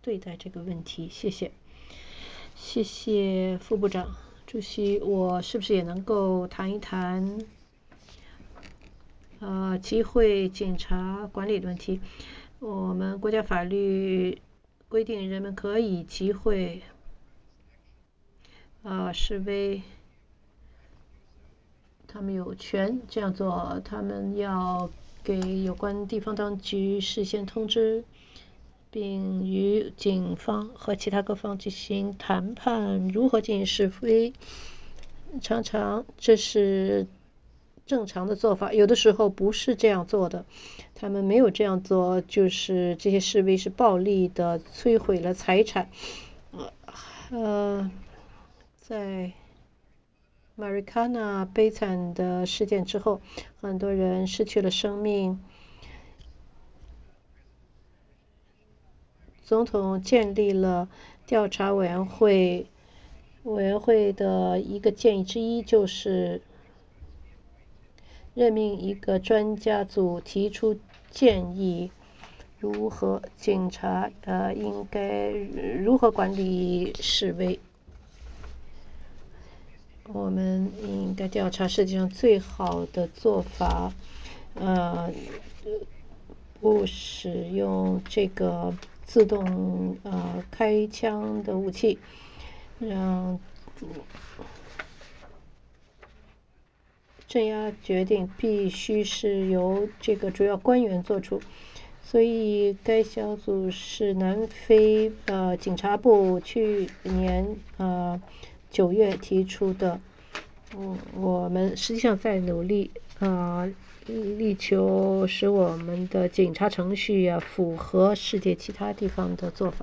对待这个问题。谢谢。谢谢副部长。主席，我是不是也能够谈一谈集会警察管理的问题？我们国家法律规定人们可以集会示威，他们有权这样做，他们要给有关地方当局事先通知，并与警方和其他各方进行谈判，如何进行示威。常常这是正常的做法，有的时候不是这样做的。他们没有这样做，就是这些示威是暴力的，摧毁了财产。在马瑞卡纳悲惨的事件之后，很多人失去了生命。总统建立了调查委员会，委员会的一个建议之一就是任命一个专家组提出建议，如何警察应该如何管理示威。我们应该调查世界上最好的做法，不使用这个自动开枪的武器，让镇压决定必须是由这个主要官员做出。所以该小组是南非警察部去年9月提出的。我们实际上在努力力求使我们的警察程序符合世界其他地方的做法。